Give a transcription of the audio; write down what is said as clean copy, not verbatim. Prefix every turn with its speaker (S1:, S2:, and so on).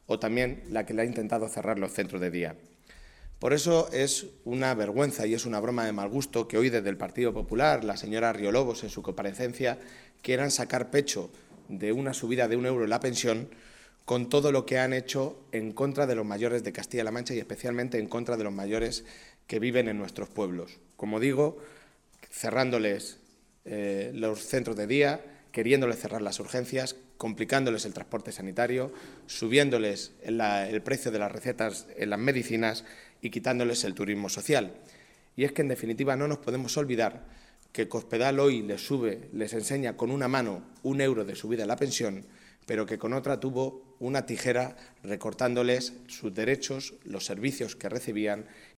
S1: o también la que le ha intentado cerrar los centros de día. Por eso es una vergüenza y es una broma de mal gusto que hoy desde el Partido Popular, la señora Riolobos en su comparecencia, quieran sacar pecho de una subida de €1 en la pensión con todo lo que han hecho en contra de los mayores de Castilla-La Mancha y especialmente en contra de los mayores que viven en nuestros pueblos. Como digo, cerrándoles los centros de día, queriéndoles cerrar las urgencias, complicándoles el transporte sanitario, subiéndoles el precio de las recetas en las medicinas y quitándoles el turismo social. Y es que, en definitiva, no nos podemos olvidar que Cospedal hoy les enseña con una mano €1 de subida en la pensión, pero que con otra tuvo una tijera recortándoles sus derechos, los servicios que recibían